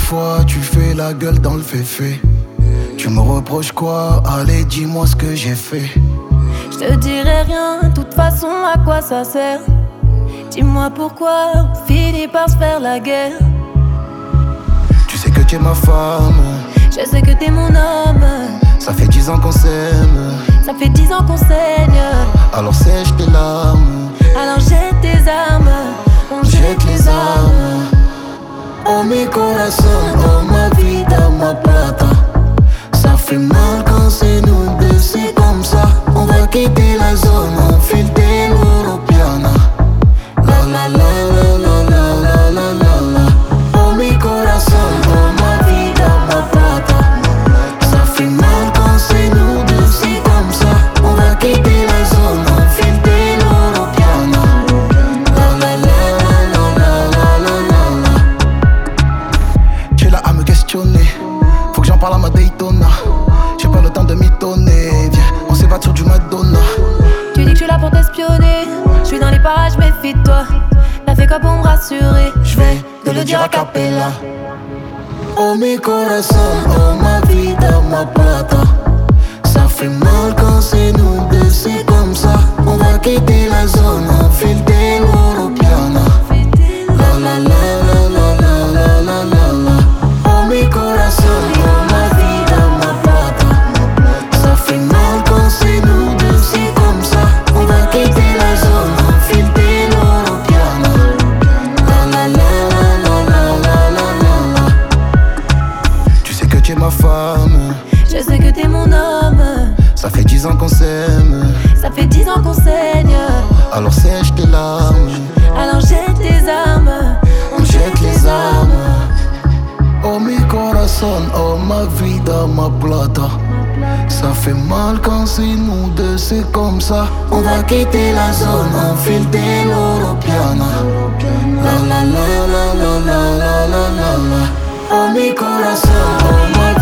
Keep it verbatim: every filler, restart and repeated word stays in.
fois tu fais la gueule dans le féfé. Tu me reproches quoi? Allez, dis-moi ce que j'ai fait. Je te dirai rien, de toute façon à quoi ça sert? Dis-moi pourquoi on finit par se faire la guerre. Tu sais que tu es ma femme, je sais que t'es mon homme. Ça fait dix ans qu'on s'aime, ça fait dix ans qu'on saigne. Alors sèche tes larmes, alors jette tes armes. On jette, jette les armes. Oh mi corazón, oh ma vida, ma plata. Ça fait mal quand c'est nous deux, c'est comme ça. On va quitter la zone, on file de l'Europiana. La la la la la la la la la la. Oh mi corazón, oh ma vida, ma plata. Ça fait mal quand c'est nous deux, c'est comme ça. On va quitter la zone, on file de l'Europiana. La la la la la la la la la. Tu es là à me questionner, faut que j'en parle à ma Daytona. J'ai pas le temps de mitonner, viens, on s'évade sur du Madonna. Tu dis que je suis là pour t'espionner, je suis dans les parages, méfie-toi. T'as fait quoi pour me rassurer? Je vais te le dire a cappella. Oh mi corazón, oh ma vida, ma plata. Ça fait mal quand c'est nous deux, c'est comme ça. On va quitter la zone, on file de l'Europiana. La la la la la la la la la la. Oh mi corazón, oh ma vida, ma plata. Ça fait mal quand c'est nous deux, c'est comme ça. On va quitter la zone, on file de l'Europiana. La la la la la la la la la. Tu sais que tu es ma femme, je sais que t'es mon homme. ça fait dix ans qu'on s'aime, ça fait dix ans qu'on saigne. alors sèche tes larmes, alors jette tes armes. on jette les armes. Oh mi corazón, oh ma vida, ma plata. Ça fait mal quand c'est nous deux, c'est comme ça. On va quitter la zone, on file de l'Europiana. La la la la la la la la la la. Oh mi corazón, oh ma